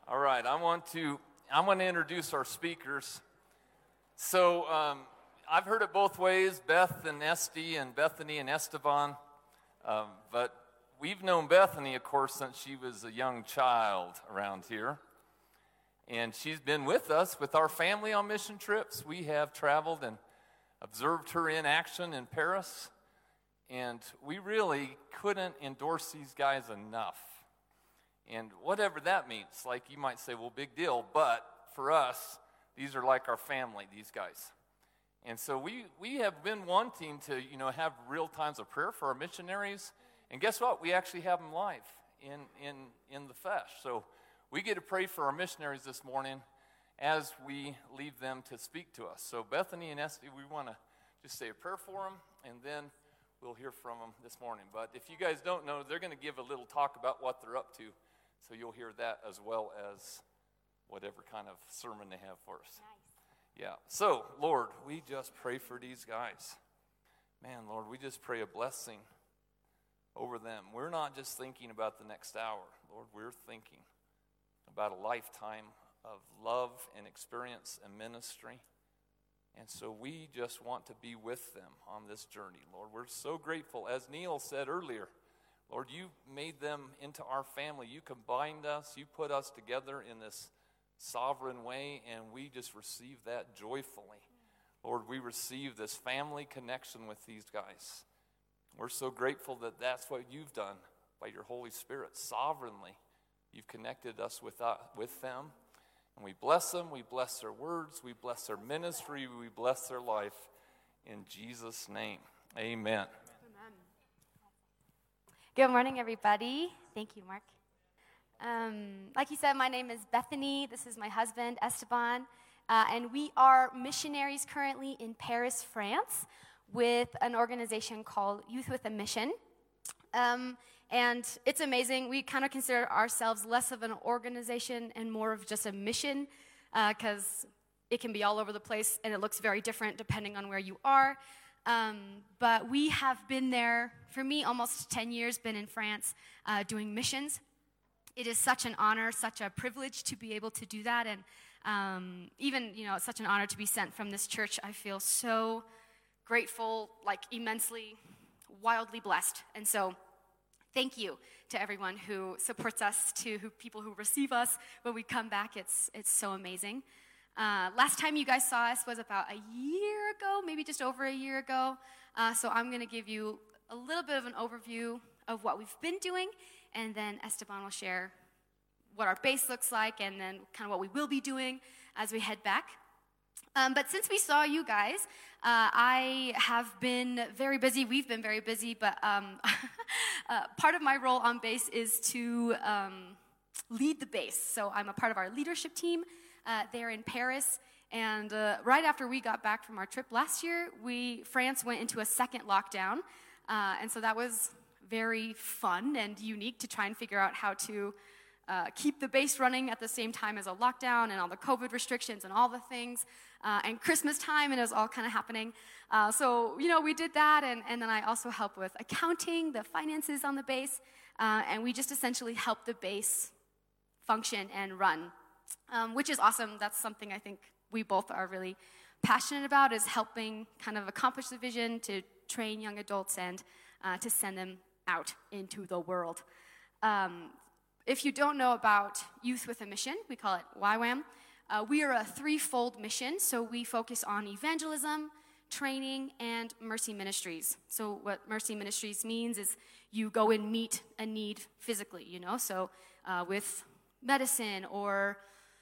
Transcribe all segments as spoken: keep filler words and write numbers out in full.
All right, I want to I want to introduce our speakers. So um, I've heard it both ways, Beth and Esty and Bethany and Esteban. Um, but we've known Bethany, of course, since she was a young child around here. And she's been with us, with our family on mission trips. We have traveled and observed her in action in Paris. And we really couldn't endorse these guys enough. And whatever that means, like you might say, well, big deal, but for us, these are like our family, these guys. And so we, we have been wanting to, you know, have real times of prayer for our missionaries. And guess what? We actually have them live in, in, in the flesh. So we get to pray for our missionaries this morning as we leave them to speak to us. So Bethany and Esty, we want to just say a prayer for them, and then we'll hear from them this morning. But if you guys don't know, they're going to give a little talk about what they're up to. So you'll hear that as well as whatever kind of sermon they have for us. Nice. Yeah. So, Lord, we just pray for these guys. Man, Lord, we just pray a blessing over them. We're not just thinking about the next hour. Lord, we're thinking about a lifetime of love and experience and ministry. And so we just want to be with them on this journey. Lord, we're so grateful. As Neil said earlier, Lord, you made them into our family. You combined us. You put us together in this sovereign way, and we just receive that joyfully. Lord, we receive this family connection with these guys. We're so grateful that that's what you've done by your Holy Spirit. Sovereignly, you've connected us with, uh, with them. And we bless them. We bless their words. We bless their ministry. We bless their life. In Jesus' name, amen. Good morning, everybody. Thank you, Mark. Um, like you said, my name is Bethany. This is my husband, Esteban. Uh, and we are missionaries currently in Paris, France, with an organization called Youth with a Mission. Um, and it's amazing. We kind of consider ourselves less of an organization and more of just a mission, because uh, it can be all over the place, and it looks very different depending on where you are. Um, but we have been there, for me, almost ten years, been in France uh, doing missions. It is such an honor, such a privilege to be able to do that. And um, even, you know, it's such an honor to be sent from this church. I feel so grateful, like immensely, wildly blessed. And so thank you to everyone who supports us, to who, people who receive us when we come back. It's, it's so amazing. Uh, last time you guys saw us was about a year ago, maybe just over a year ago. Uh, so I'm going to give you a little bit of an overview of what we've been doing, and then Esteban will share what our base looks like, and then kind of what we will be doing as we head back. Um, but since we saw you guys, uh, I have been very busy. We've been very busy, but um, uh, part of my role on base is to um, lead the base. So I'm a part of our leadership team Uh, there in Paris, and uh, right after we got back from our trip last year, we France went into a second lockdown, uh, and so that was very fun and unique to try and figure out how to uh, keep the base running at the same time as a lockdown and all the COVID restrictions and all the things, uh, and Christmas time, and it was all kind of happening. Uh, so, you know, we did that, and, and then I also help with accounting, the finances on the base, uh, and we just essentially help the base function and run. Um, which is awesome. That's something I think we both are really passionate about, is helping kind of accomplish the vision to train young adults and uh, to send them out into the world. Um, if you don't know about Youth with a Mission, we call it Y WAM. Uh, we are a threefold mission, so we focus on evangelism, training, and mercy ministries. So what mercy ministries means is you go and meet a need physically, you know, so uh, with medicine or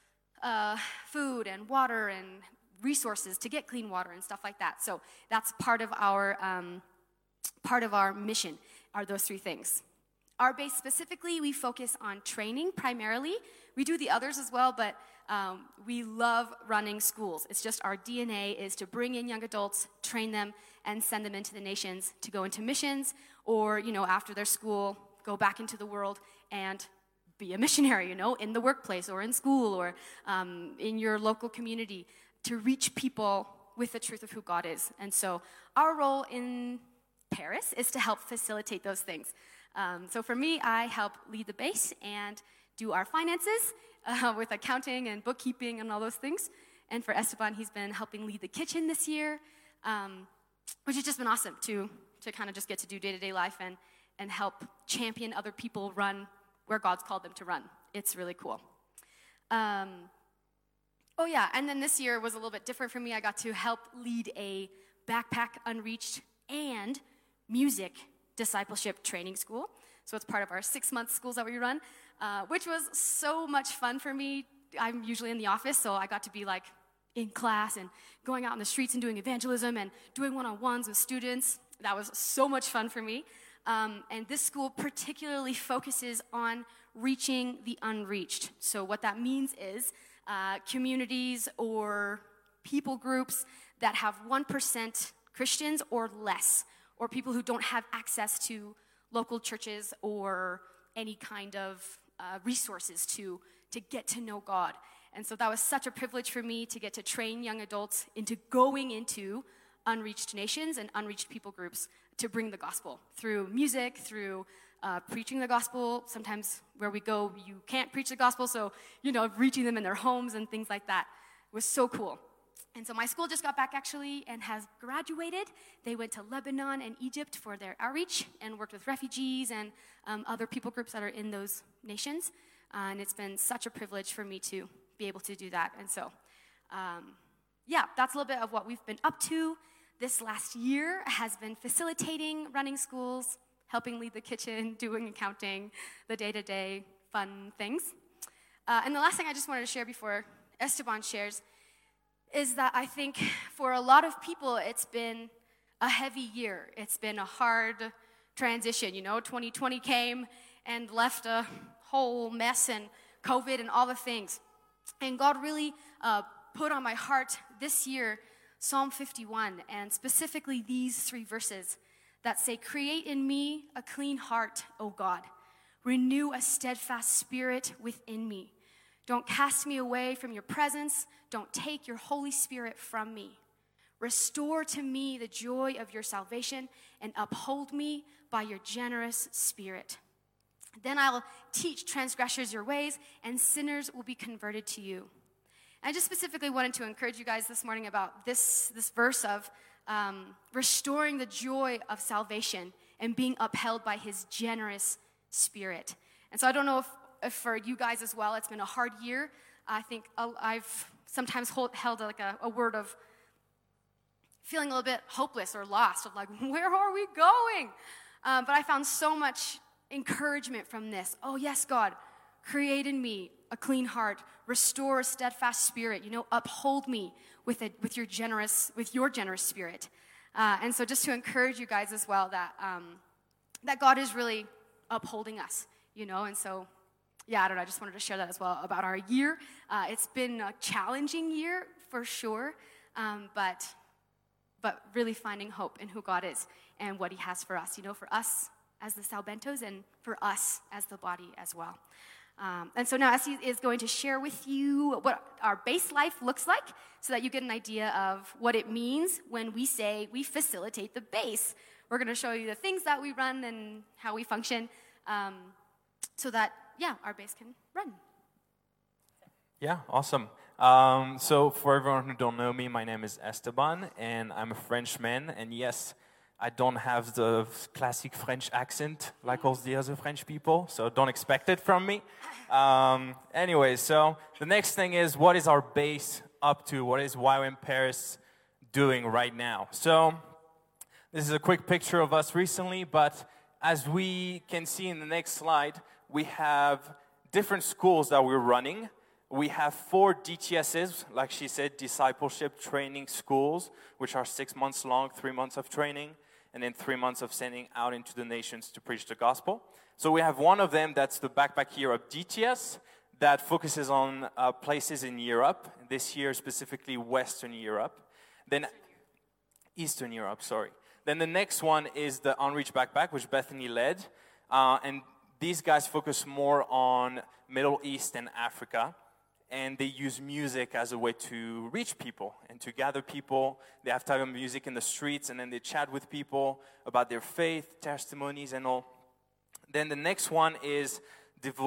Uh, food and water and resources to get clean water and stuff like that. So that's part of our um, part of our mission, are those three things. Our base specifically, we focus on training primarily. We do the others as well, but um, we love running schools. It's just our D N A is to bring in young adults, train them, and send them into the nations to go into missions, or, you know, after their school, go back into the world and be a missionary, you know, in the workplace or in school or um, in your local community, to reach people with the truth of who God is. And so our role in Paris is to help facilitate those things. Um, so for me, I help lead the base and do our finances uh, with accounting and bookkeeping and all those things. And for Esteban, he's been helping lead the kitchen this year, um, which has just been awesome to to kind of just get to do day-to-day life and, and help champion other people run where God's called them to run. It's really cool. Um, oh yeah, and then this year was a little bit different for me. I got to help lead a Backpack Unreached and music discipleship training school. So it's part of our six-month schools that we run, uh, which was so much fun for me. I'm usually in the office, so I got to be like in class and going out in the streets and doing evangelism and doing one-on-ones with students. That was so much fun for me. Um, and this school particularly focuses on reaching the unreached. So what that means is uh, communities or people groups that have one percent Christians or less, or people who don't have access to local churches or any kind of uh, resources to, to get to know God. And so that was such a privilege for me to get to train young adults into going into unreached nations and unreached people groups to bring the gospel through music, through uh, preaching the gospel. Sometimes where we go, you can't preach the gospel, so, you know, reaching them in their homes and things like that was so cool. And so my school just got back, actually, and has graduated. They went to Lebanon and Egypt for their outreach and worked with refugees and um, other people groups that are in those nations. Uh, and it's been such a privilege for me to be able to do that. And so, um, yeah, that's a little bit of what we've been up to. This last year has been facilitating, running schools, helping lead the kitchen, doing accounting, the day-to-day fun things. Uh, and the last thing I just wanted to share before Esteban shares is that I think for a lot of people, it's been a heavy year. It's been a hard transition. You know, twenty twenty came and left a whole mess and COVID and all the things. And God really uh, put on my heart this year Psalm fifty-one, and specifically these three verses that say, "Create in me a clean heart, O God. Renew a steadfast spirit within me. Don't cast me away from your presence. Don't take your Holy Spirit from me. Restore to me the joy of your salvation and uphold me by your generous spirit. Then I'll teach transgressors your ways, and sinners will be converted to you." I just specifically wanted to encourage you guys this morning about this, this verse of um, restoring the joy of salvation and being upheld by his generous spirit. And so I don't know if, if for you guys as well, it's been a hard year. I think I've sometimes hold, held like a, a word of feeling a little bit hopeless or lost, of like, where are we going? Um, but I found so much encouragement from this. Oh, yes, God, create in me a clean heart, restore a steadfast spirit, you know, uphold me with a, with your generous with your generous spirit. Uh, and so just to encourage you guys as well that um, that God is really upholding us, you know. And so, yeah, I don't know, I just wanted to share that as well about our year. Uh, it's been a challenging year for sure, um, but but really finding hope in who God is and what he has for us, you know, for us as the Salbentos and for us as the body as well. Um, and so now Essie is going to share with you what our base life looks like so that you get an idea of what it means when we say we facilitate the base. We're going to show you the things that we run and how we function um, so that, yeah, our base can run. Yeah, awesome. Um, so for everyone who don't know me, my name is Esteban, and I'm a Frenchman. And yes, I don't have the classic French accent like all the other French people, so don't expect it from me. Um, anyway, so the next thing is, what is our base up to? What is Y W A M Paris doing right now? So this is a quick picture of us recently, but as we can see in the next slide, we have different schools that we're running. We have four D T Ss, like she said, discipleship training schools, which are six months long, three months of training, and then three months of sending out into the nations to preach the gospel. So we have one of them, that's the Backpack Europe D T S, that focuses on uh, places in Europe, this year specifically Western Europe. Then Eastern Europe, sorry. Then the next one is the Unreached Backpack, which Bethany led. Uh, and these guys focus more on Middle East and Africa. And they use music as a way to reach people and to gather people. They have time of music in the streets, and then they chat with people about their faith, testimonies, and all. Then the next one is Devote,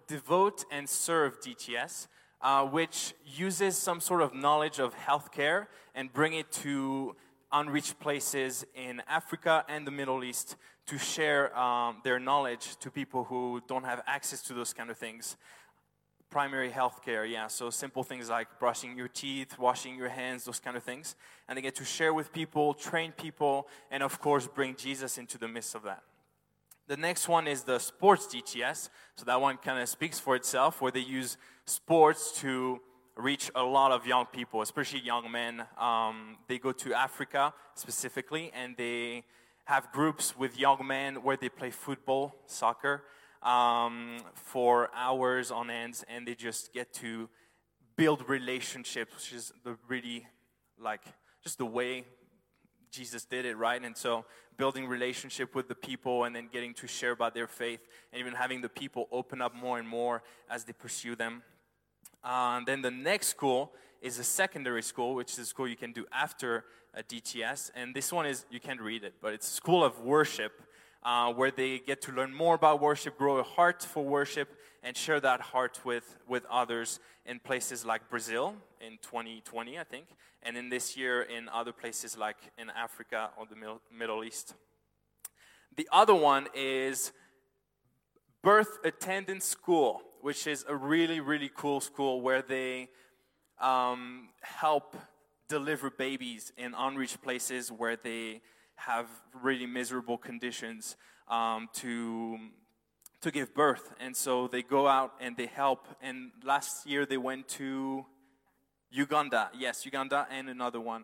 Devote and Serve D T S, uh, which uses some sort of knowledge of healthcare and bring it to unreached places in Africa and the Middle East to share um, their knowledge to people who don't have access to those kind of things. Primary health care, yeah, so simple things like brushing your teeth, washing your hands, those kind of things. And they get to share with people, train people, and of course bring Jesus into the midst of that. The next one is the Sports D T S, so that one kind of speaks for itself, where they use sports to reach a lot of young people, especially young men. Um, they go to Africa specifically, and they have groups with young men where they play football, soccer, um, for hours on end, and they just get to build relationships, which is the really, like, just the way Jesus did it, right? And so building relationship with the people and then getting to share about their faith and even having the people open up more and more as they pursue them. Uh, and then the next school is a secondary school, which is a school you can do after a D T S. And this one is, you can't read it, but it's a school of worship uh, where they get to learn more about worship, grow a heart for worship, and share that heart with, with others in places like Brazil in twenty twenty, I think, and in this year in other places like in Africa or the Middle, Middle East. The other one is Birth Attendant School, which is a really, really cool school where they um, help deliver babies in unreached places where they have really miserable conditions um, to to give birth. And so they go out and they help. And last year they went to Uganda, yes, Uganda, and another one,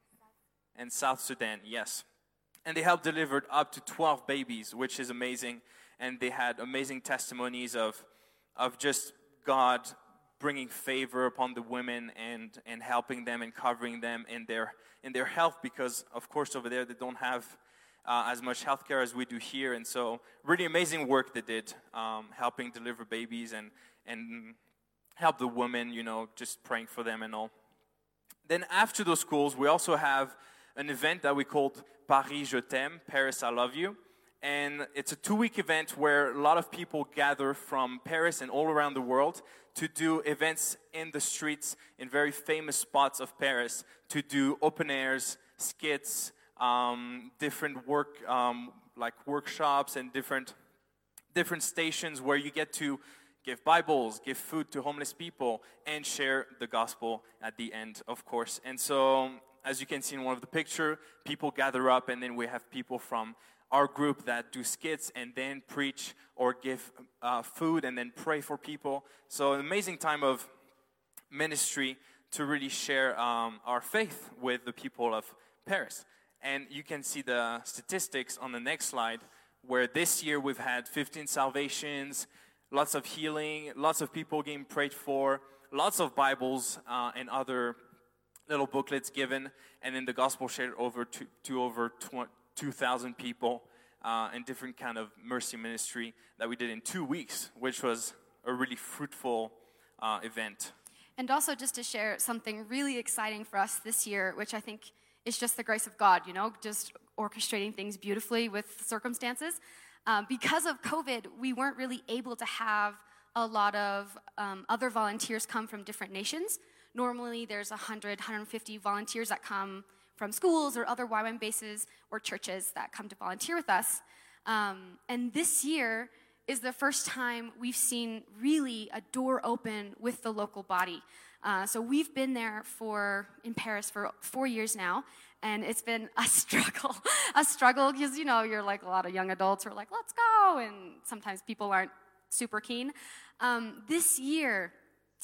and South Sudan, yes. And they helped deliver up to twelve babies, which is amazing. And they had amazing testimonies of of just God bringing favor upon the women and and helping them and covering them in their in their health, because of course over there they don't have uh, as much healthcare as we do here. And so really amazing work they did, um, helping deliver babies and and help the women, you know, just praying for them and all. Then after those schools, we also have an event that we called Paris Je t'aime, Paris I love you. And it's a two-week event where a lot of people gather from Paris and all around the world to do events in the streets in very famous spots of Paris, to do open airs, skits, um, different work, um, like workshops and different different stations where you get to give Bibles, give food to homeless people, and share the gospel at the end, of course. And so, as you can see in one of the pictures, people gather up, and then we have people from our group that do skits and then preach or give uh, food and then pray for people. So an amazing time of ministry to really share um, our faith with the people of Paris. And you can see the statistics on the next slide, where this year we've had fifteen salvations, lots of healing, lots of people getting prayed for, lots of Bibles uh, and other little booklets given, and then the gospel shared over to, to over two thousand people uh, and different kind of mercy ministry that we did in two weeks, which was a really fruitful uh, event. And also just to share something really exciting for us this year, which I think is just the grace of God, you know, just orchestrating things beautifully with circumstances. Um, because of COVID, we weren't really able to have a lot of um, other volunteers come from different nations. Normally, there's one hundred, one hundred fifty volunteers that come from schools or other Y WAM bases or churches that come to volunteer with us. Um, and this year is the first time we've seen really a door open with the local body. Uh, so we've been there for in Paris for four years now, and it's been a struggle, a struggle because, you know, you're like a lot of young adults who are like, let's go, and sometimes people aren't super keen. Um, this year,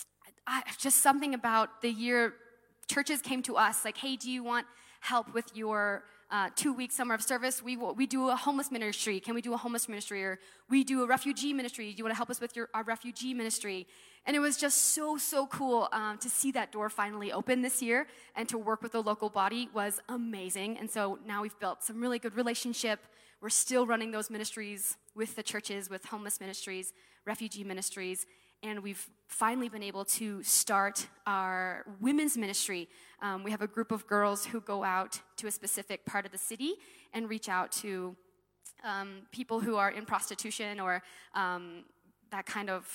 I, just something about the year churches came to us like, hey, do you want help with your uh, two-week summer of service? We we do a homeless ministry. Can we do a homeless ministry? Or we do a refugee ministry. Do you want to help us with your our refugee ministry? And it was just so, so cool um, to see that door finally open this year, and to work with the local body was amazing. And so now we've built some really good relationship. We're still running those ministries with the churches, with homeless ministries, refugee ministries, and we've finally been able to start our women's ministry. Um, we have a group of girls who go out to a specific part of the city and reach out to um, people who are in prostitution or um, that kind of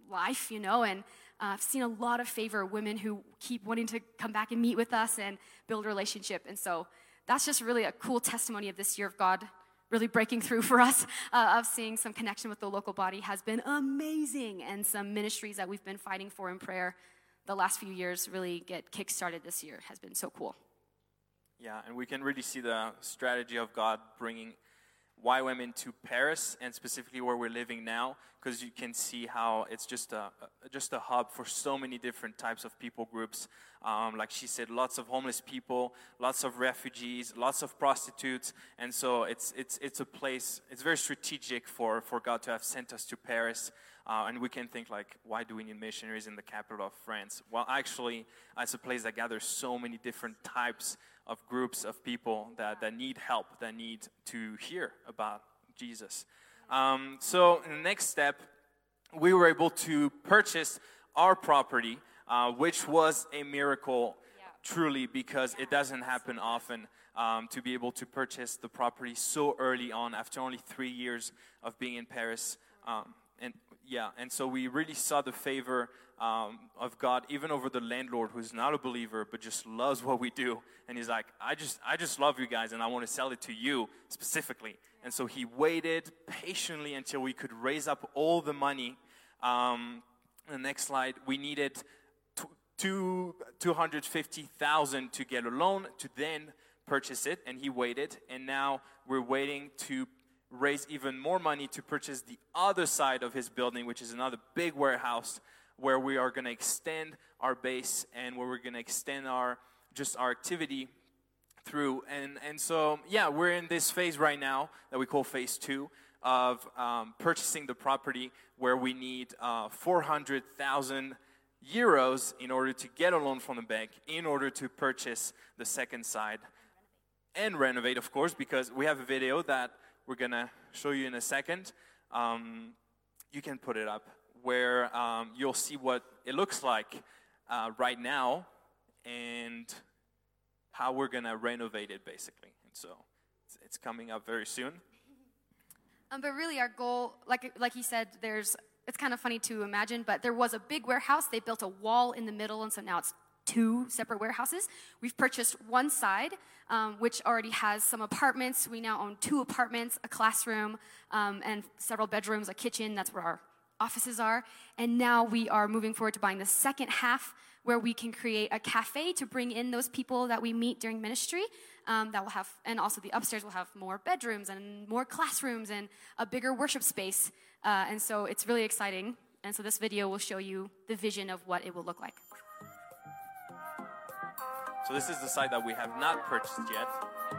life, you know, and uh, I've seen a lot of favor, women who keep wanting to come back and meet with us and build a relationship. And so that's just really a cool testimony of this year of God really breaking through for us, uh, of seeing some connection with the local body has been amazing, and some ministries that we've been fighting for in prayer the last few years really get kick-started this year has been so cool. Yeah, and we can really see the strategy of God bringing Y W A M into Paris, and specifically where we're living now, because you can see how it's just a just a hub for so many different types of people groups. Um, like she said, lots of homeless people, lots of refugees, lots of prostitutes, and so it's it's it's a place. It's very strategic for for God to have sent us to Paris. Uh, and we can think like, why do we need missionaries in the capital of France? Well, actually, it's a place that gathers so many different types of groups of people that, that need help, that need to hear about Jesus. Um, so in the next step, we were able to purchase our property, uh, which was a miracle, yeah. truly, because yeah. it doesn't happen often um, to be able to purchase the property so early on, after only three years of being in Paris. Um, and yeah, and so we really saw the favor um, of God, even over the landlord, who's not a believer but just loves what we do. And he's like, I just, I just love you guys, and I want to sell it to you specifically. And so he waited patiently until we could raise up all the money. Um, the next slide, we needed two two hundred fifty thousand to get a loan to then purchase it, and he waited. And now we're waiting to raise even more money to purchase the other side of his building, which is another big warehouse where we are going to extend our base and where we're going to extend our just our activity through. And and so yeah, we're in this phase right now that we call phase two of um, purchasing the property, where we need uh, four hundred thousand euros in order to get a loan from the bank, in order to purchase the second side and renovate, of course, because we have a video that we're going to show you in a second. Um, you can put it up, where um, you'll see what it looks like uh, right now and how we're going to renovate it, basically. And so it's, it's coming up very soon. Um, but really our goal, like like he said, there's it's kind of funny to imagine, but there was a big warehouse. They built a wall in the middle, and so now it's two separate warehouses. We've purchased one side, um, which already has some apartments. We now own two apartments, a classroom, um, and several bedrooms, a kitchen. That's where our offices are. And now we are moving forward to buying the second half, where we can create a cafe to bring in those people that we meet during ministry. Um, that will have, and also the upstairs will have more bedrooms and more classrooms and a bigger worship space. Uh, and so it's really exciting. And so this video will show you the vision of what it will look like. So this is the side that we have not purchased yet.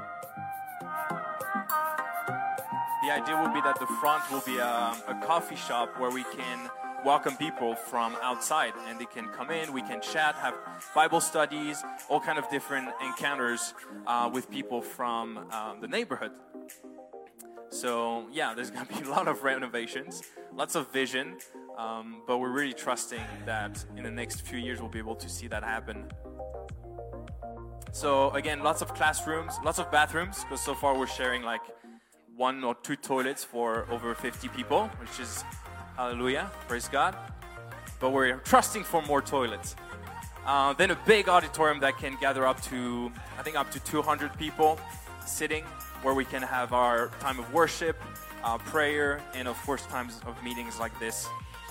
The idea will be that the front will be a, a coffee shop where we can welcome people from outside, and they can come in, we can chat, have Bible studies, all kind of different encounters uh, with people from um, the neighborhood. So yeah, there's going to be a lot of renovations, lots of vision, um, but we're really trusting that in the next few years we'll be able to see that happen. So again, lots of classrooms, lots of bathrooms, because so far we're sharing like one or two toilets for over fifty people, which is hallelujah, praise God. But we're trusting for more toilets. Uh, then a big auditorium that can gather up to, I think up to two hundred people sitting, where we can have our time of worship, uh, prayer, and of course times of meetings like this.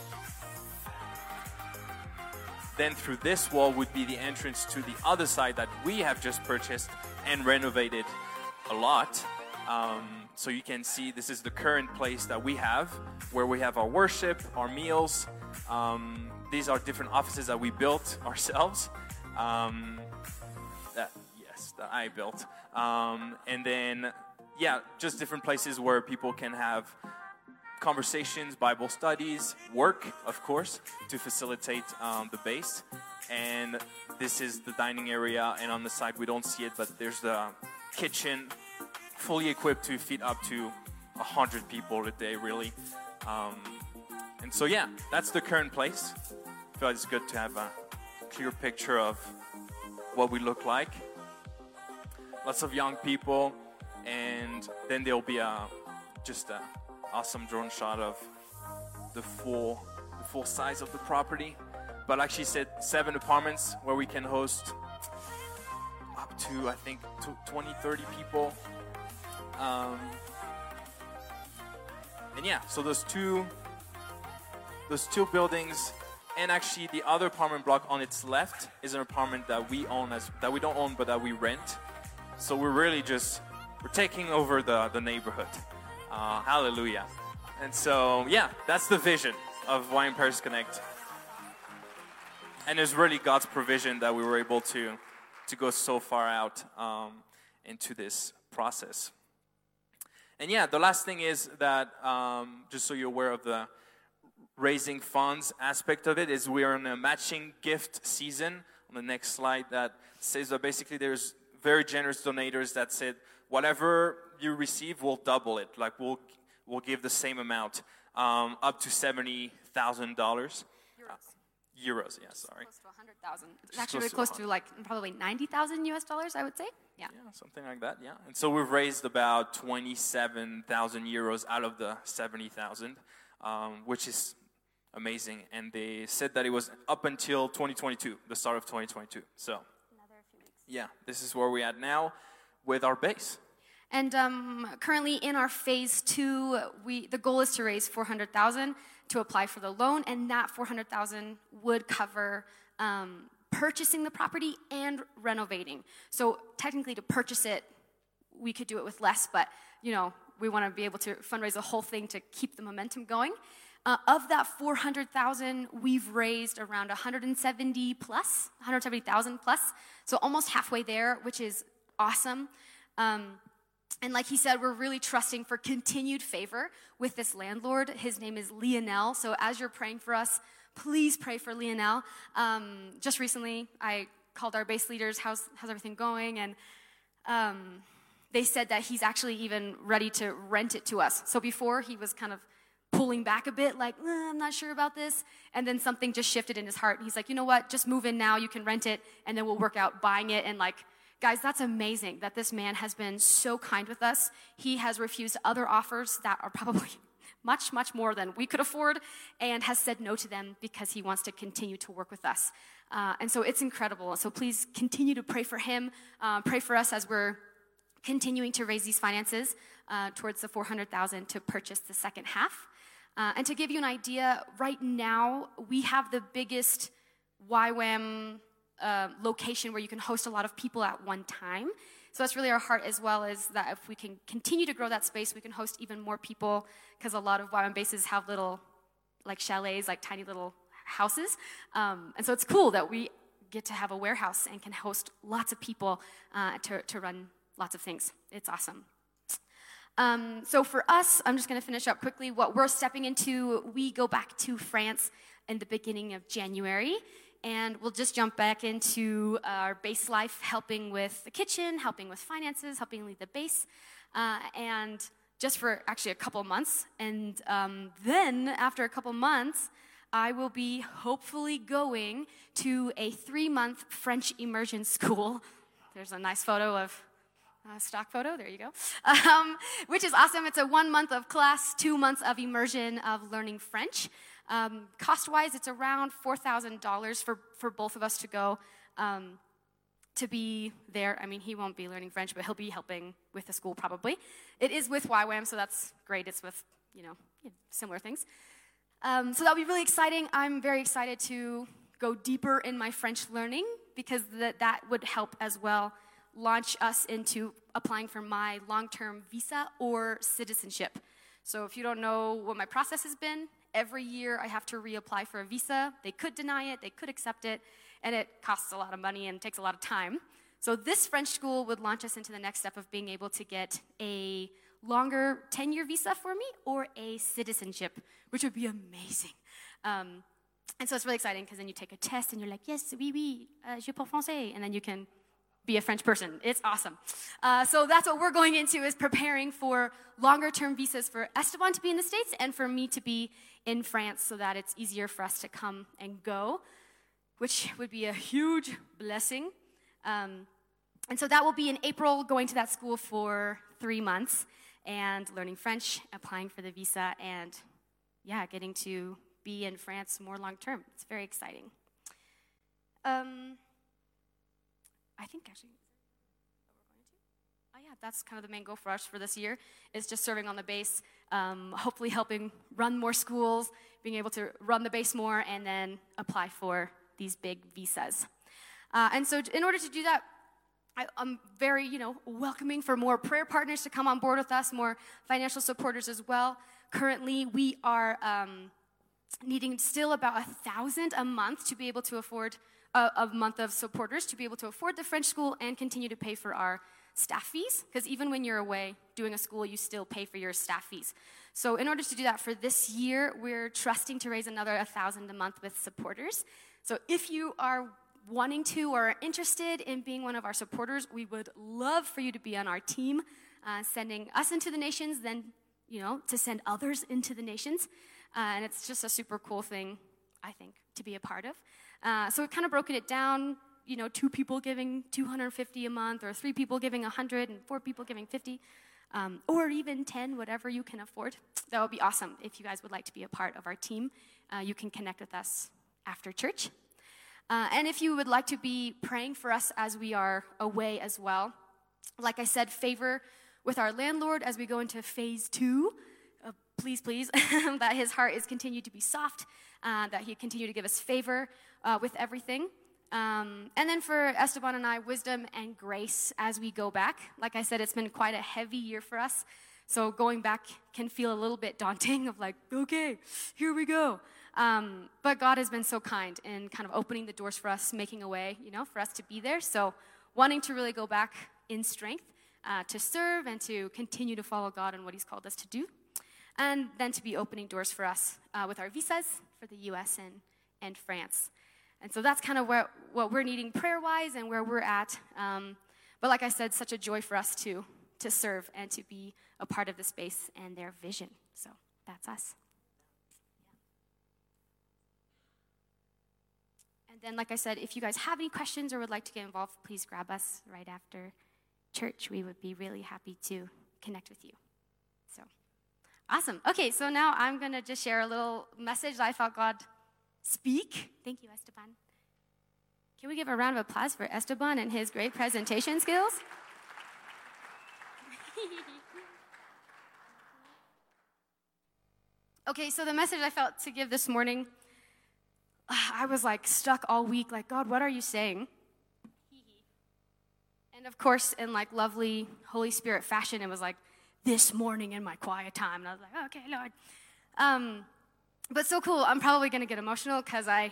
Then through this wall would be the entrance to the other side that we have just purchased and renovated a lot. Um, so you can see this is the current place that we have, where we have our worship, our meals. Um, these are different offices that we built ourselves. Um, that, yes, that I built. Um, and then, yeah, just different places where people can have conversations, Bible studies, work, of course, to facilitate um, the base. And this is the dining area, and on the side we don't see it, but there's the kitchen, fully equipped to feed up to one hundred people a day, really. Um, and so, yeah, that's the current place. I feel like it's good to have a clear picture of what we look like. Lots of young people, and then there'll be a just a awesome drone shot of the full the full size of the property, but like she said, seven apartments where we can host up to, I think, twenty, thirty people. Um, and yeah, so those two, those two buildings, and actually the other apartment block on its left is an apartment that we own, as that we don't own, but that we rent. So we're really just, we're taking over the, the neighborhood. Uh, hallelujah. And so, yeah, that's the vision of Y M Paris Connect. And it's really God's provision that we were able to, to go so far out um, into this process. And yeah, the last thing is that, um, just so you're aware of the raising funds aspect of it, is we are in a matching gift season. On the next slide, that says that basically there's very generous donators that said, whatever you receive, we'll double it. Like we'll we'll give the same amount, um, up to seventy thousand dollars. Euros. Euros, yeah, sorry. Close to one hundred thousand. It's actually really close to like probably ninety thousand U S dollars, I would say. Yeah. Yeah, something like that, yeah. And so we've raised about twenty-seven thousand euros out of the seventy thousand, um, which is amazing. And they said that it was up until twenty twenty-two, the start of twenty twenty-two. So, another few weeks. Yeah, this is where we're at now with our base. And um, currently in our phase two, we the goal is to raise four hundred thousand dollars to apply for the loan, and that four hundred thousand dollars would cover um, purchasing the property and renovating. So technically, to purchase it, we could do it with less, but you know we want to be able to fundraise the whole thing to keep the momentum going. Uh, of that four hundred thousand dollars, we've raised around one hundred seventy plus, one hundred seventy thousand plus, so almost halfway there, which is awesome. Um, And like he said, we're really trusting for continued favor with this landlord. His name is Lionel. So as you're praying for us, please pray for Lionel. Um, just recently, I called our base leaders, how's, how's everything going? And um, they said that he's actually even ready to rent it to us. So before, he was kind of pulling back a bit, like, eh, I'm not sure about this. And then something just shifted in his heart. He's like, you know what, just move in now, you can rent it, and then we'll work out buying it. And like, guys, that's amazing that this man has been so kind with us. He has refused other offers that are probably much, much more than we could afford, and has said no to them because he wants to continue to work with us. Uh, and so it's incredible. So please continue to pray for him. Uh, pray for us as we're continuing to raise these finances uh, towards the four hundred thousand dollars to purchase the second half. Uh, and to give you an idea, right now we have the biggest Y WAM Uh, location where you can host a lot of people at one time. So that's really our heart, as well as that if we can continue to grow that space, we can host even more people, because a lot of Y WAM bases have little like chalets, like tiny little houses. Um, and so it's cool that we get to have a warehouse and can host lots of people uh, to, to run lots of things. It's awesome. Um, so for us, I'm just going to finish up quickly. What we're stepping into, we go back to France in the beginning of January. And we'll just jump back into our base life, helping with the kitchen, helping with finances, helping lead the base, uh, and just for actually a couple months. And um, then, after a couple months, I will be hopefully going to a three-month French immersion school. There's a nice photo of a stock photo. There you go. Um, which is awesome. It's a one month of class, two months of immersion of learning French. Um, cost-wise, it's around four thousand dollars for, for both of us to go um, to be there. I mean, he won't be learning French, but he'll be helping with the school probably. It is with Y WAM, so that's great. It's with, you know, similar things. Um, so that'll be really exciting. I'm very excited to go deeper in my French learning, because that, that would help as well launch us into applying for my long-term visa or citizenship. So if you don't know what my process has been, every year I have to reapply for a visa. They could deny it, they could accept it, and it costs a lot of money and takes a lot of time. So this French school would launch us into the next step of being able to get a longer ten-year visa for me or a citizenship, which would be amazing. Um, and so it's really exciting, because then you take a test and you're like, yes, oui, oui, uh, je parle français, and then you can be a French person. It's awesome. Uh, so that's what we're going into, is preparing for longer-term visas for Esteban to be in the States and for me to be in France, so that it's easier for us to come and go, which would be a huge blessing. Um, and so that will be in April, going to that school for three months and learning French, applying for the visa, and yeah, getting to be in France more long term. It's very exciting. Um, I think actually, oh yeah, that's kind of the main goal for us for this year, is just serving on the base, um, hopefully helping run more schools, being able to run the base more, and then apply for these big visas. Uh, and so in order to do that, I, I'm very, you know, welcoming for more prayer partners to come on board with us, more financial supporters as well. Currently, we are um, needing still about a thousand a month to be able to afford a, a month of supporters to be able to afford the French school and continue to pay for our staff fees. Because even when you're away doing a school, you still pay for your staff fees. So in order to do that for this year, we're trusting to raise another a thousand a month with supporters. So if you are wanting to or are interested in being one of our supporters, we would love for you to be on our team, uh, sending us into the nations, then, you know, to send others into the nations. Uh, and it's just a super cool thing, I think, to be a part of. Uh, so we've kind of broken it down, you know, two people giving two hundred fifty a month, or three people giving one hundred, and four people giving fifty, um, or even ten, whatever you can afford. That would be awesome. If you guys would like to be a part of our team, uh, you can connect with us after church. Uh, and if you would like to be praying for us as we are away as well, like I said, favor with our landlord as we go into phase two. Uh, please, please, that his heart is continued to be soft, uh, that he continue to give us favor uh, with everything. Um, and then for Esteban and I, wisdom and grace as we go back. Like I said, it's been quite a heavy year for us. So going back can feel a little bit daunting of like, okay, here we go. Um, but God has been so kind in kind of opening the doors for us, making a way, you know, for us to be there. So wanting to really go back in strength uh, to serve and to continue to follow God and what he's called us to do. And then to be opening doors for us uh, with our visas for the U S and, and France. And so that's kind of where, what we're needing prayer-wise and where we're at. Um, but like I said, such a joy for us to, to serve and to be a part of the space and their vision. So that's us. And then, like I said, if you guys have any questions or would like to get involved, please grab us right after church. We would be really happy to connect with you. So, awesome. Okay, so now I'm going to just share a little message that I felt God speak. Thank you, Esteban. Can we give a round of applause for Esteban and his great presentation skills? Okay, so the message I felt to give this morning, I was like stuck all week, like, God, what are you saying? And of course, in like lovely Holy Spirit fashion, it was like this morning in my quiet time. And I was like, okay, Lord. Um, but so cool. I'm probably going to get emotional because I,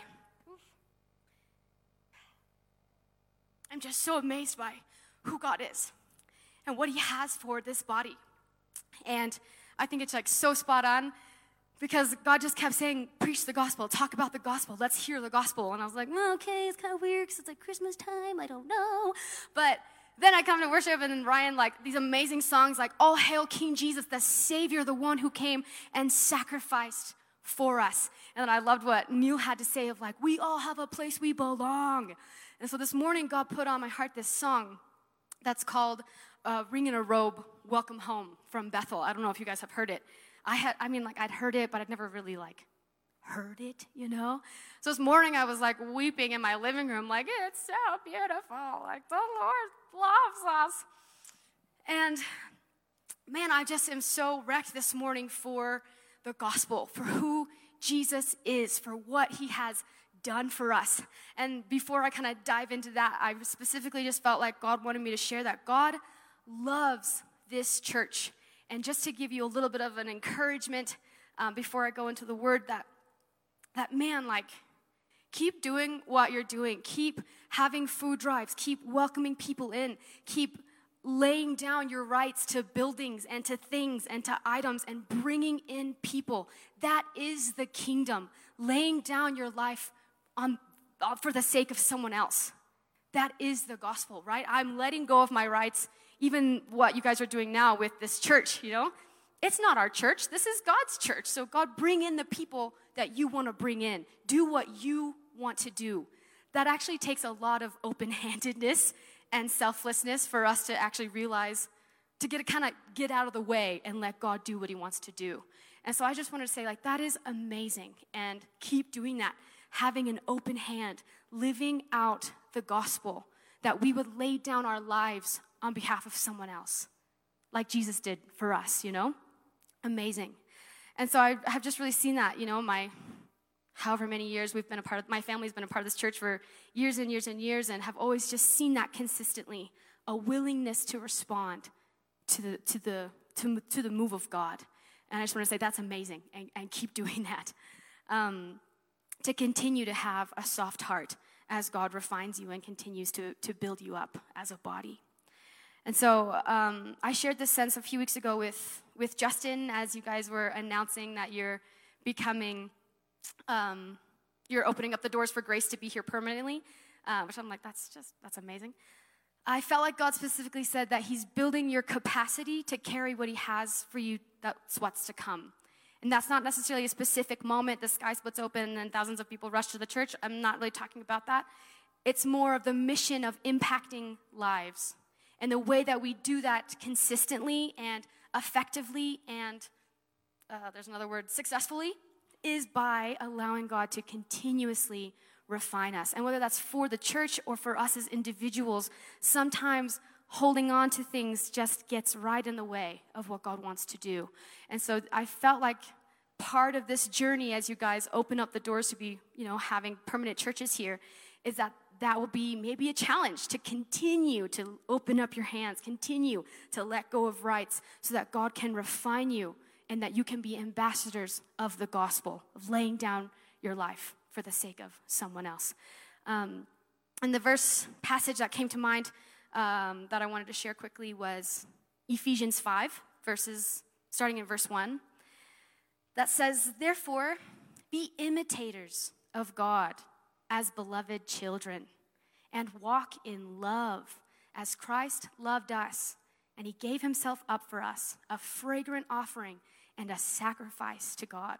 I'm just so amazed by who God is and what he has for this body. And I think it's like so spot on. Because God just kept saying, preach the gospel, talk about the gospel, let's hear the gospel. And I was like, well, okay, it's kind of weird because it's like Christmas time, I don't know. But then I come to worship and then Ryan, like these amazing songs like, all hail King Jesus, the Savior, the one who came and sacrificed for us. And then I loved what Neil had to say of like, we all have a place we belong. And so this morning, God put on my heart this song that's called uh, Ring in a Robe, Welcome Home from Bethel. I don't know if you guys have heard it. I had, I mean, like, I'd heard it, but I'd never really, like, heard it, you know? So this morning, I was, like, weeping in my living room, like, it's so beautiful. Like, the Lord loves us. And, man, I just am so wrecked this morning for the gospel, for who Jesus is, for what he has done for us. And before I kind of dive into that, I specifically just felt like God wanted me to share that God loves this church. And just to give you a little bit of an encouragement um, before I go into the word, that, that man, like, keep doing what you're doing. Keep having food drives. Keep welcoming people in. Keep laying down your rights to buildings and to things and to items and bringing in people. That is the kingdom. Laying down your life on, uh, for the sake of someone else. That is the gospel, right? I'm letting go of my rights. Even what you guys are doing now with this church, you know? It's not our church. This is God's church. So God, bring in the people that you want to bring in. Do what you want to do. That actually takes a lot of open-handedness and selflessness for us to actually realize, to get kind of get out of the way and let God do what he wants to do. And so I just wanted to say, like, that is amazing. And keep doing that. Having an open hand, living out the gospel, that we would lay down our lives on behalf of someone else, like Jesus did for us, you know? Amazing. And so I have just really seen that, you know, my however many years we've been a part of, my family's been a part of this church for years and years and years, and have always just seen that consistently, a willingness to respond to the to the to, to the move of God. And I just want to say that's amazing, and, and keep doing that. Um, to continue to have a soft heart as God refines you and continues to, to build you up as a body. And so um, I shared this sense a few weeks ago with, with Justin as you guys were announcing that you're becoming, um, you're opening up the doors for Grace to be here permanently, uh, which I'm like, that's just, that's amazing. I felt like God specifically said that he's building your capacity to carry what he has for you, that's what's to come. And that's not necessarily a specific moment, the sky splits open and thousands of people rush to the church. I'm not really talking about that. It's more of the mission of impacting lives. And the way that we do that consistently and effectively and, uh, there's another word, successfully, is by allowing God to continuously refine us. And whether that's for the church or for us as individuals, sometimes holding on to things just gets right in the way of what God wants to do. And so I felt like part of this journey as you guys open up the doors to be, you know, having permanent churches here is that that will be maybe a challenge to continue to open up your hands, continue to let go of rights so that God can refine you and that you can be ambassadors of the gospel, of laying down your life for the sake of someone else. Um, and the verse passage that came to mind Um, that I wanted to share quickly was Ephesians five, verses, starting in verse one, that says, "Therefore, be imitators of God as beloved children, and walk in love as Christ loved us, and he gave himself up for us, a fragrant offering and a sacrifice to God."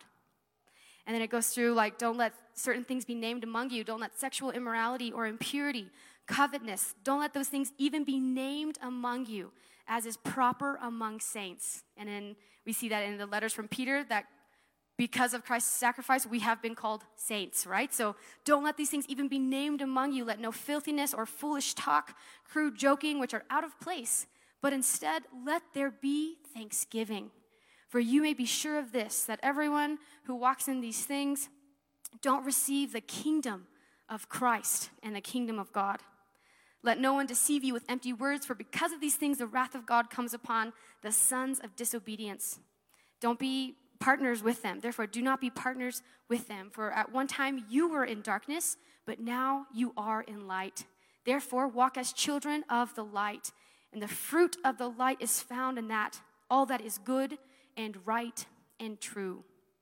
And then it goes through, like, don't let certain things be named among you. Don't let sexual immorality or impurity, covetousness, don't let those things even be named among you, as is proper among saints. And then we see that in the letters from Peter, that because of Christ's sacrifice, we have been called saints, right? So don't let these things even be named among you. Let no filthiness or foolish talk, crude joking, which are out of place, but instead let there be thanksgiving. For you may be sure of this, that everyone who walks in these things don't receive the kingdom of Christ and the kingdom of God. Let no one deceive you with empty words, for because of these things the wrath of God comes upon the sons of disobedience. Don't be partners with them. Therefore, do not be partners with them. For at one time you were in darkness, but now you are in light. Therefore, walk as children of the light. And the fruit of the light is found in that, all that is good and right and true.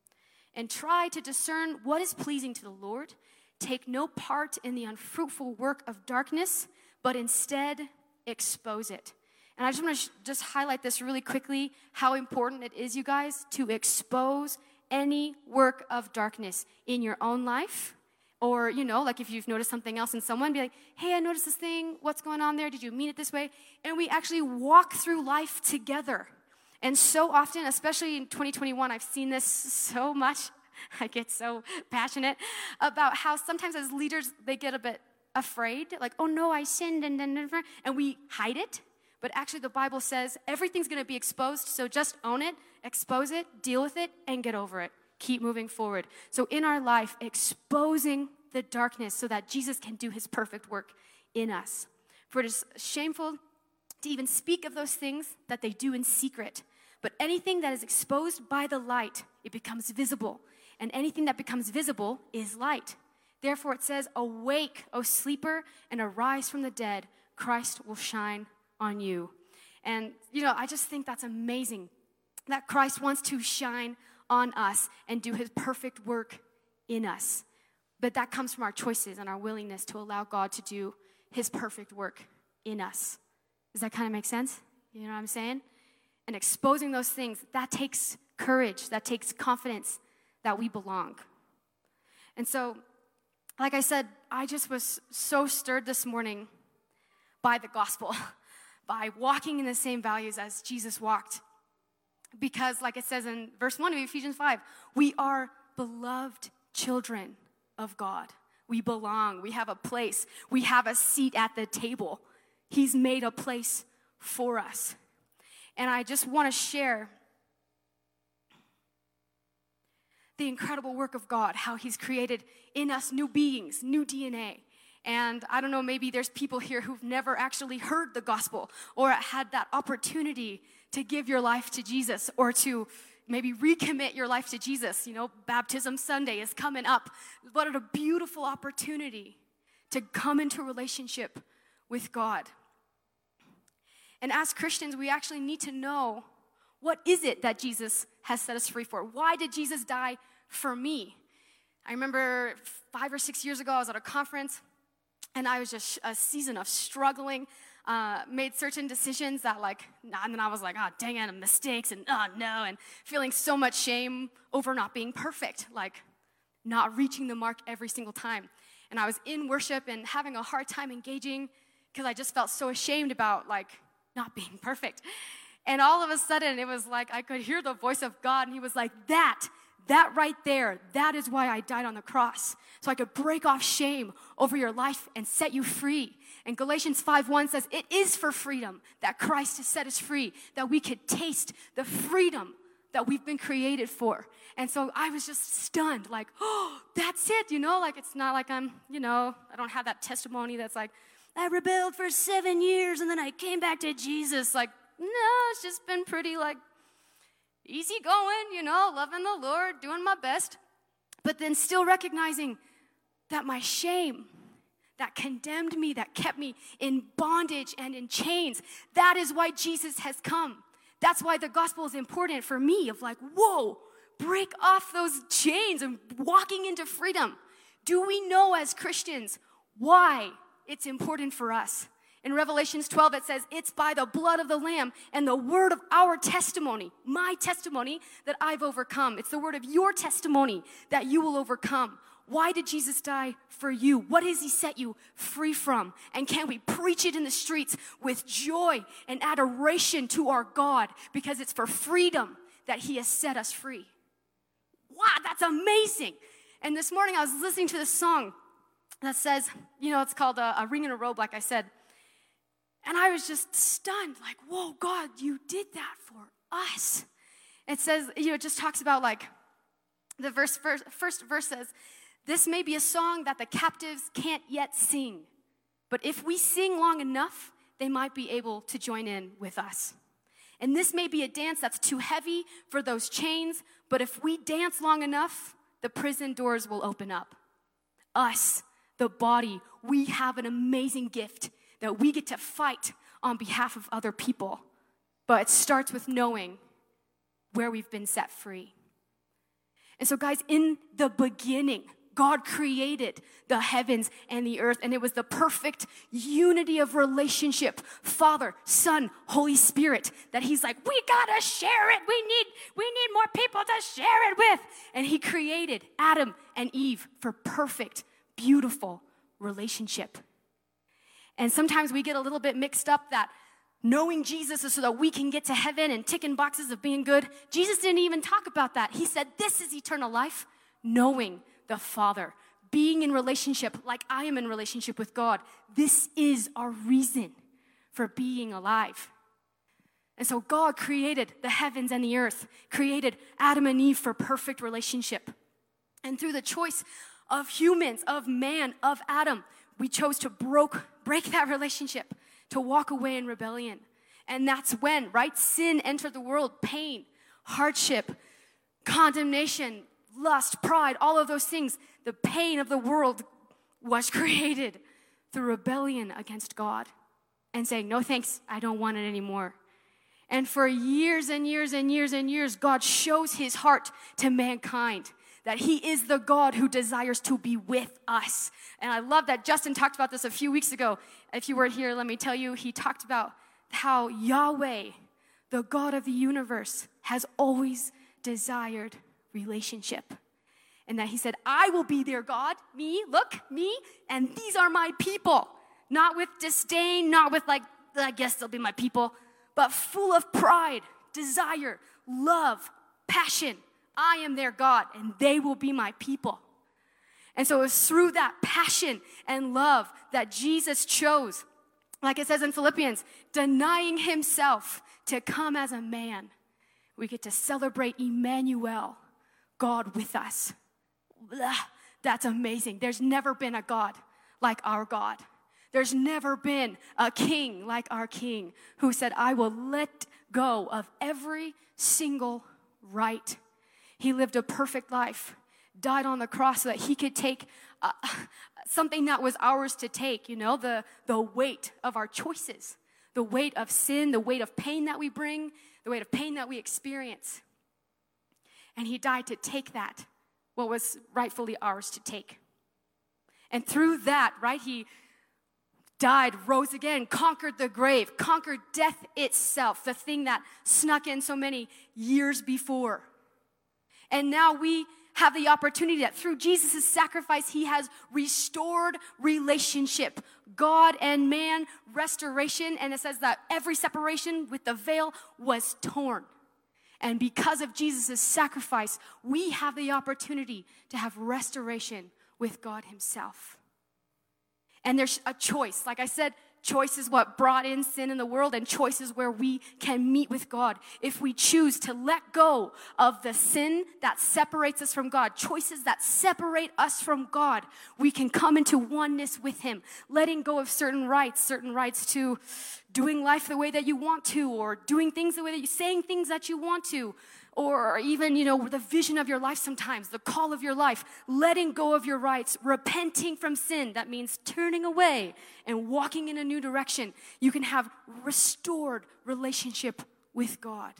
And try to discern what is pleasing to the Lord. Take no part in the unfruitful work of darkness, but instead expose it. And I just want to sh- just highlight this really quickly, how important it is, you guys, to expose any work of darkness in your own life. Or, you know, like if you've noticed something else in someone, be like, hey, I noticed this thing. What's going on there? Did you mean it this way? And we actually walk through life together. And so often, especially in twenty twenty-one, I've seen this so much. I get so passionate about how sometimes as leaders, they get a bit afraid. Like, oh no, I sinned, and then, and we hide it. But actually the Bible says everything's going to be exposed, so just own it, expose it, deal with it, and get over it. Keep moving forward. So in our life, exposing the darkness so that Jesus can do his perfect work in us. For it is shameful to even speak of those things that they do in secret. But anything that is exposed by the light, it becomes visible. And anything that becomes visible is light. Therefore it says, awake, O sleeper, and arise from the dead. Christ will shine on you. And, you know, I just think that's amazing that Christ wants to shine on us and do his perfect work in us. But that comes from our choices and our willingness to allow God to do his perfect work in us. Does that kind of make sense? You know what I'm saying? And exposing those things, that takes courage, that takes confidence that we belong. And so, like I said, I just was so stirred this morning by the gospel, by walking in the same values as Jesus walked. Because like it says in verse one of Ephesians five, we are beloved children of God. We belong. We have a place. We have a seat at the table. He's made a place for us. And I just want to share the incredible work of God, how he's created in us new beings, new D N A. And I don't know, maybe there's people here who've never actually heard the gospel or had that opportunity to give your life to Jesus or to maybe recommit your life to Jesus. You know, Baptism Sunday is coming up. What a beautiful opportunity to come into relationship with God. And as Christians, we actually need to know, what is it that Jesus has set us free for? Why did Jesus die for me? I remember five or six years ago, I was at a conference, and I was just a season of struggling, uh, made certain decisions that like, and then I was like, oh, dang it, mistakes, and oh, no, and feeling so much shame over not being perfect, like not reaching the mark every single time. And I was in worship and having a hard time engaging because I just felt so ashamed about like not being perfect. And all of a sudden, it was like I could hear the voice of God, and he was like, that, that right there, that is why I died on the cross. So I could break off shame over your life and set you free. And Galatians five one says, it is for freedom that Christ has set us free, that we could taste the freedom that we've been created for. And so I was just stunned, like, oh, that's it, you know? Like, it's not like I'm, you know, I don't have that testimony that's like, I rebelled for seven years and then I came back to Jesus. Like, no, it's just been pretty, like, easy going, you know, loving the Lord, doing my best. But then still recognizing that my shame that condemned me, that kept me in bondage and in chains, that is why Jesus has come. That's why the gospel is important for me, of like, whoa, break off those chains and walking into freedom. Do we know as Christians why it's important for us? In Revelations twelve, it says, it's by the blood of the Lamb and the word of our testimony, my testimony, that I've overcome. It's the word of your testimony that you will overcome. Why did Jesus die for you? What has he set you free from? And can we preach it in the streets with joy and adoration to our God? Because it's for freedom that he has set us free. Wow, that's amazing. And this morning I was listening to this song that says, you know, it's called a, a Ring and a Robe, like I said. And I was just stunned, like, whoa, God, you did that for us. It says, you know, it just talks about, like, the verse, first, first verse says, this may be a song that the captives can't yet sing, but if we sing long enough, they might be able to join in with us. And this may be a dance that's too heavy for those chains, but if we dance long enough, the prison doors will open up. Us, the body, we have an amazing gift that we get to fight on behalf of other people. But it starts with knowing where we've been set free. And so, guys, in the beginning, God created the heavens and the earth, and it was the perfect unity of relationship, Father, Son, Holy Spirit, that he's like, we gotta share it. We need, we need more people to share it with. And he created Adam and Eve for perfect, beautiful relationship. And sometimes we get a little bit mixed up that knowing Jesus is so that we can get to heaven and ticking boxes of being good. Jesus didn't even talk about that. He said, this is eternal life, knowing the Father, being in relationship like I am in relationship with God. This is our reason for being alive. And so God created the heavens and the earth, created Adam and Eve for perfect relationship. And through the choice of humans, of man, of Adam, we chose to broke, break that relationship, to walk away in rebellion. And that's when, right, sin entered the world, pain, hardship, condemnation, lust, pride, all of those things. The pain of the world was created through rebellion against God and saying, no thanks, I don't want it anymore. And for years and years and years and years, God shows his heart to mankind, that he is the God who desires to be with us. And I love that Justin talked about this a few weeks ago. If you weren't here, let me tell you, he talked about how Yahweh, the God of the universe, has always desired relationship. And that he said, I will be their God, me, look, me, and these are my people. Not with disdain, not with like, I guess they'll be my people, but full of pride, desire, love, passion. I am their God, and they will be my people. And so it was through that passion and love that Jesus chose, like it says in Philippians, denying himself to come as a man. We get to celebrate Emmanuel, God with us. Blah, that's amazing. There's never been a God like our God. There's never been a king like our king who said, I will let go of every single right. He lived a perfect life, died on the cross so that he could take uh, something that was ours to take, you know, the, the weight of our choices, the weight of sin, the weight of pain that we bring, the weight of pain that we experience. And he died to take that, what was rightfully ours to take. And through that, right, he died, rose again, conquered the grave, conquered death itself, the thing that snuck in so many years before. And now we have the opportunity that through Jesus' sacrifice, he has restored relationship, God and man, restoration. And it says that every separation with the veil was torn. And because of Jesus' sacrifice, we have the opportunity to have restoration with God himself. And there's a choice. Like I said, choice is what brought in sin in the world, and choice is where we can meet with God. If we choose to let go of the sin that separates us from God, choices that separate us from God, we can come into oneness with him, letting go of certain rights, certain rights to doing life the way that you want to, or doing things the way that you, saying things that you want to, or even, you know, the vision of your life sometimes, the call of your life, letting go of your rights, repenting from sin. That means turning away and walking in a new direction. You can have restored relationship with God.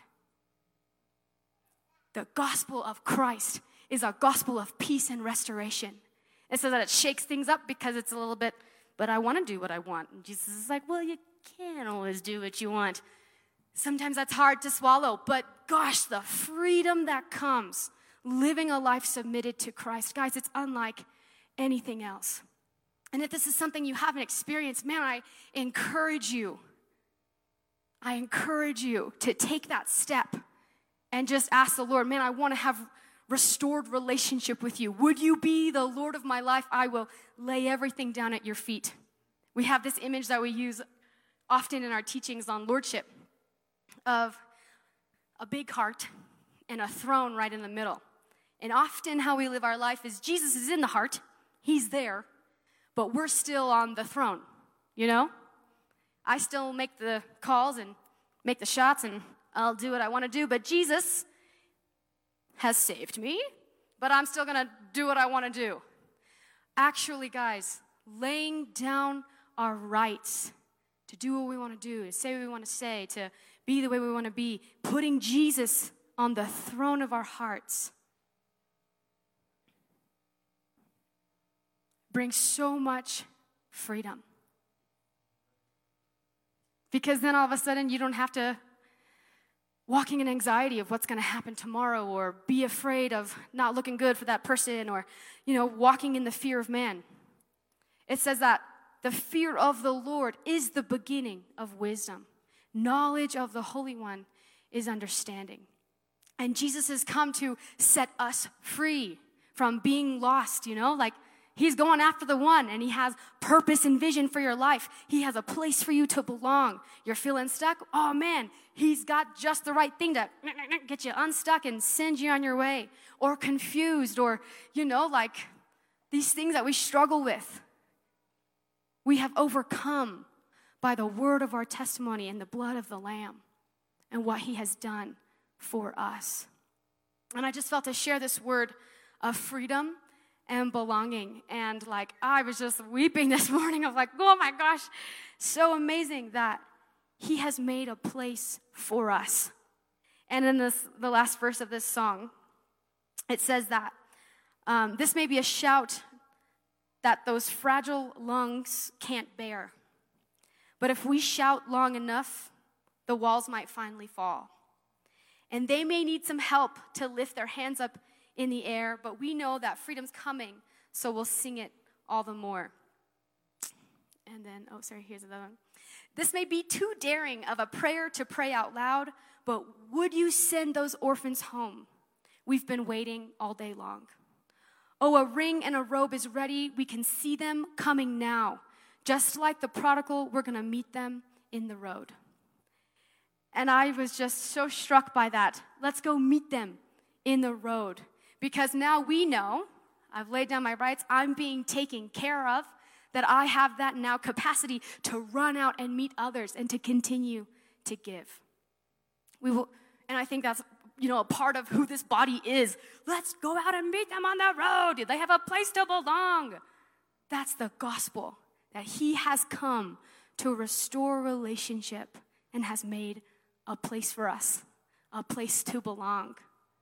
The gospel of Christ is a gospel of peace and restoration. It says that it shakes things up because it's a little bit, but I want to do what I want. And Jesus is like, well, you can't always do what you want. Sometimes that's hard to swallow, but gosh, the freedom that comes living a life submitted to Christ. Guys, it's unlike anything else. And if this is something you haven't experienced, man, I encourage you. I encourage you to take that step and just ask the Lord, man, I want to have restored relationship with you. Would you be the Lord of my life? I will lay everything down at your feet. We have this image that we use often in our teachings on lordship, of a big heart and a throne right in the middle. And often how we live our life is Jesus is in the heart, he's there, but we're still on the throne, you know? I still make the calls and make the shots, and I'll do what I want to do, but Jesus has saved me, but I'm still going to do what I want to do. Actually, guys, laying down our rights to do what we want to do, to say what we want to say, to be the way we want to be, putting Jesus on the throne of our hearts brings so much freedom. Because then all of a sudden you don't have to walking in anxiety of what's going to happen tomorrow, or be afraid of not looking good for that person, or, you know, walking in the fear of man. It says that the fear of the Lord is the beginning of wisdom. Knowledge of the Holy One is understanding. And Jesus has come to set us free from being lost, you know, like he's going after the one, and he has purpose and vision for your life. He has a place for you to belong. You're feeling stuck? Oh man, he's got just the right thing to get you unstuck and send you on your way. Or confused, or, you know, like these things that we struggle with. We have overcome by the word of our testimony and the blood of the Lamb and what he has done for us. And I just felt to share this word of freedom and belonging. And like, I was just weeping this morning of like, oh my gosh, so amazing that he has made a place for us. And in this, the last verse of this song, it says that um, this may be a shout that those fragile lungs can't bear. But if we shout long enough, the walls might finally fall. And they may need some help to lift their hands up in the air, but we know that freedom's coming, so we'll sing it all the more. And then then, oh, sorry, here's another one. This may be too daring of a prayer to pray out loud, but would you send those orphans home? We've been waiting all day long. Oh, a ring and a robe is ready. We can see them coming now. Just like the prodigal, we're going to meet them in the road. And I was just so struck by that. Let's go meet them in the road. Because now we know, I've laid down my rights, I'm being taken care of, that I have that now capacity to run out and meet others and to continue to give. We will, and I think that's, you know, a part of who this body is. Let's go out and meet them on the road. They have a place to belong. That's the gospel, that he has come to restore relationship and has made a place for us, a place to belong.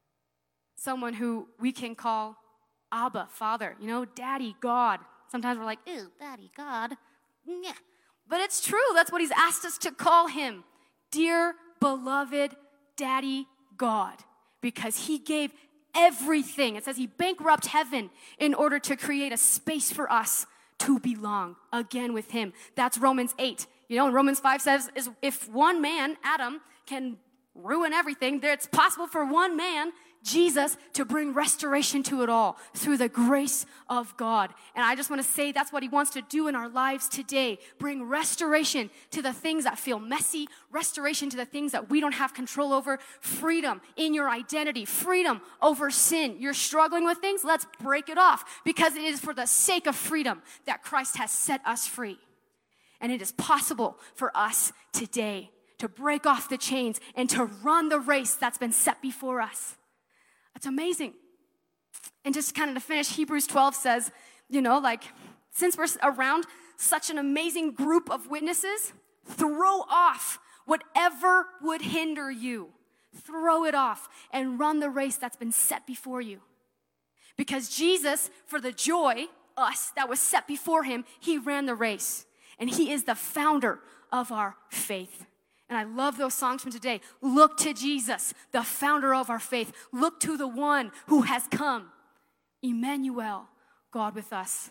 Someone who we can call Abba, Father, you know, Daddy, God. Sometimes we're like, ew, Daddy, God. Nyeh. But it's true. That's what he's asked us to call him. Dear, beloved Daddy, God. Because he gave everything. It says he bankrupted heaven in order to create a space for us to belong again with him. That's Romans eight. You know, and Romans five says, is if one man, Adam, can ruin everything, that it's possible for one man, Jesus, to bring restoration to it all through the grace of God. And I just want to say that's what he wants to do in our lives today. Bring restoration to the things that feel messy, restoration to the things that we don't have control over, freedom in your identity, freedom over sin. You're struggling with things? Let's break it off, because it is for the sake of freedom that Christ has set us free. And it is possible for us today to break off the chains and to run the race that's been set before us. It's amazing. And just kind of to finish, Hebrews twelve says, you know, like, since we're around such an amazing group of witnesses, throw off whatever would hinder you. Throw it off and run the race that's been set before you. Because Jesus, for the joy, us, that was set before him, he ran the race. And he is the founder of our faith. And I love those songs from today. Look to Jesus, the founder of our faith. Look to the one who has come. Emmanuel, God with us.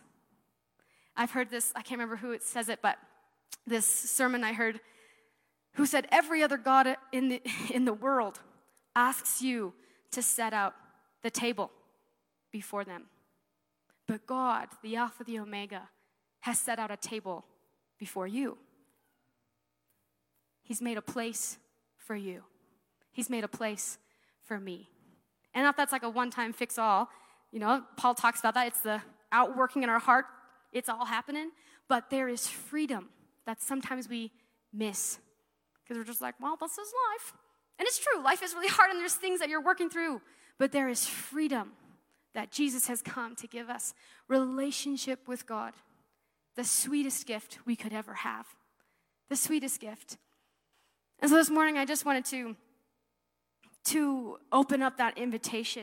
I've heard this, I can't remember who it says it, but this sermon I heard, who said, every other God in the, in the world asks you to set out the table before them. But God, the Alpha, the Omega, has set out a table before you. He's made a place for you. He's made a place for me. And if that's like a one-time fix-all, you know, Paul talks about that. It's the outworking in our heart. It's all happening. But there is freedom that sometimes we miss. Because we're just like, well, this is life. And it's true. Life is really hard and there's things that you're working through. But there is freedom that Jesus has come to give us. Relationship with God. The sweetest gift we could ever have. The sweetest gift. And so this morning, I just wanted to, to open up that invitation.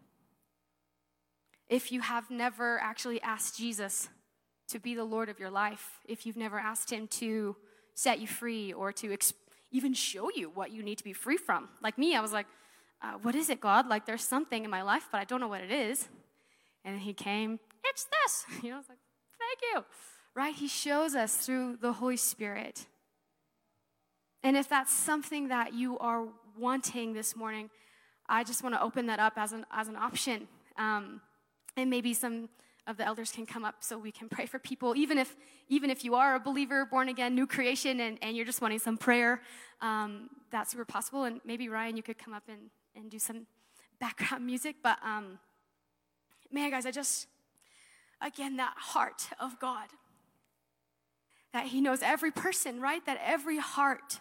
If you have never actually asked Jesus to be the Lord of your life, if you've never asked him to set you free or to exp- even show you what you need to be free from. Like me, I was like, uh, what is it, God? Like, there's something in my life, but I don't know what it is. And he came, it's this. You know, I was like, thank you. Right? He shows us through the Holy Spirit. And if that's something that you are wanting this morning, I just want to open that up as an as an option. Um, and maybe some of the elders can come up so we can pray for people. Even if even if you are a believer, born again, new creation, and, and you're just wanting some prayer, um, that's super possible. And maybe, Ryan, you could come up and, and do some background music. But, um, man, guys, I just, again, that heart of God. That he knows every person, right? That every heart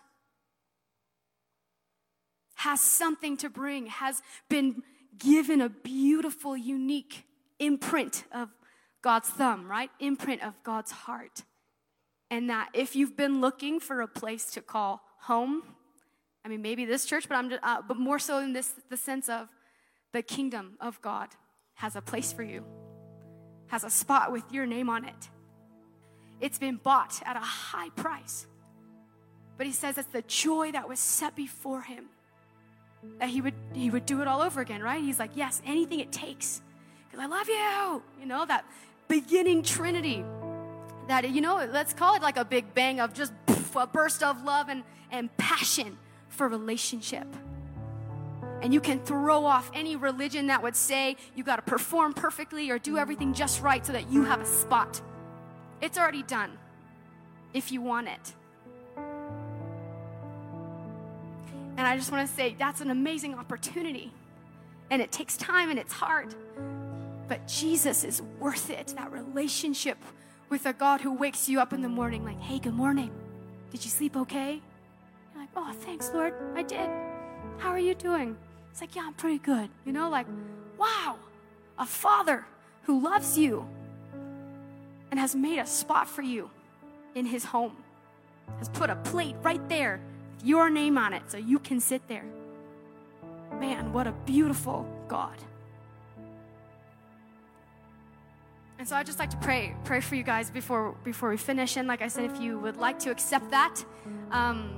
has something to bring, has been given a beautiful, unique imprint of God's thumb, right? Imprint of God's heart. And that if you've been looking for a place to call home, I mean, maybe this church, but I'm just, uh, but more so in this, the sense of the kingdom of God has a place for you, has a spot with your name on it. It's been bought at a high price. But he says it's the joy that was set before him. That he would he would do it all over again, right? He's like, yes, anything it takes. Because I love you. You know, that beginning Trinity. that, you know, let's call it like a big bang of just poof, a burst of love and, and passion for relationship. And you can throw off any religion that would say you got to perform perfectly or do everything just right so that you have a spot. It's already done if you want it. And I just want to say that's an amazing opportunity. And it takes time and it's hard. But Jesus is worth it. That relationship with a God who wakes you up in the morning like, hey, good morning. Did you sleep okay? You're like, oh, thanks, Lord. I did. How are you doing? It's like, yeah, I'm pretty good. You know, like, wow, a Father who loves you and has made a spot for you in his home, has put a plate right there with your name on it so you can sit there. Man, what a beautiful God. And so I'd just like to pray, pray for you guys before, before we finish. And like I said, if you would like to accept that, um,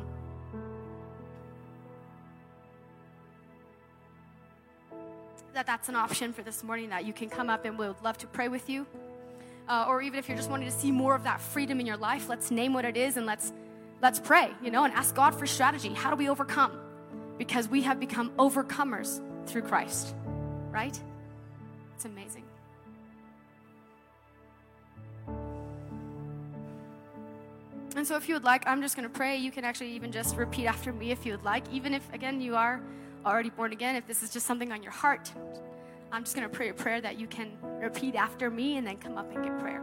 that that's an option for this morning, that you can come up and we would love to pray with you. Uh, or even if you're just wanting to see more of that freedom in your life, let's name what it is and let's let's pray, you know, and ask God for strategy. How do we overcome? Because we have become overcomers through Christ, right? It's amazing. And so if you would like, I'm just going to pray. You can actually even just repeat after me if you would like. Even if, again, you are already born again, if this is just something on your heart, I'm just going to pray a prayer that you can repeat after me and then come up and get prayer.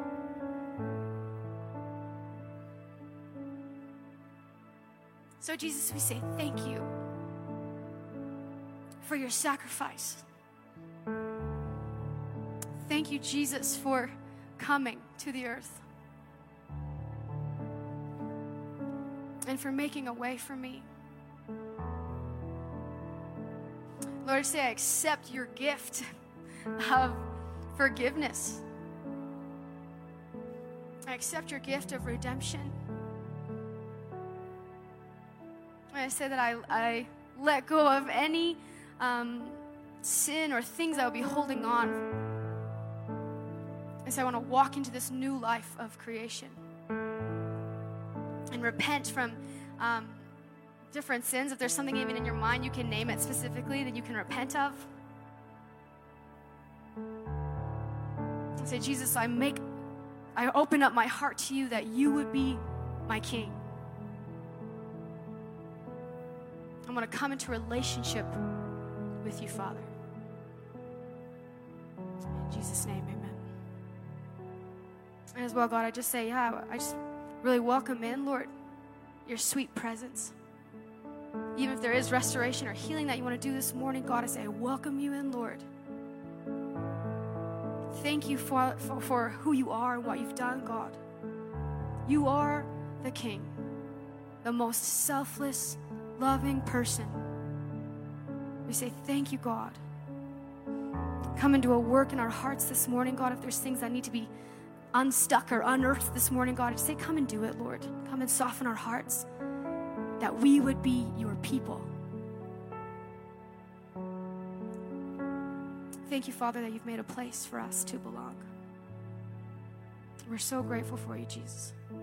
So Jesus, we say thank you for your sacrifice. Thank you, Jesus, for coming to the earth and for making a way for me. Lord, I say I accept your gift of forgiveness. I accept your gift of redemption. I say that I, I let go of any um, sin or things I would be holding on. I say I want to walk into this new life of creation and repent from um, different sins. If there's something even in your mind, you can name it specifically that you can repent of. I say, Jesus, I make, I open up my heart to you that you would be my King. I want to come into relationship with you, Father. In Jesus' name, amen. And as well, God, I just say, yeah, I just really welcome in, Lord, your sweet presence. Even if there is restoration or healing that you want to do this morning, God, I say, I welcome you in, Lord. Thank you for, for, for who you are and what you've done, God. You are the King, the most selfless, loving person. We say, thank you, God. Come and do a work in our hearts this morning, God. If there's things that need to be unstuck or unearthed this morning, God, I just say, come and do it, Lord. Come and soften our hearts, that we would be your people. Thank you, Father, that you've made a place for us to belong. We're so grateful for you, Jesus.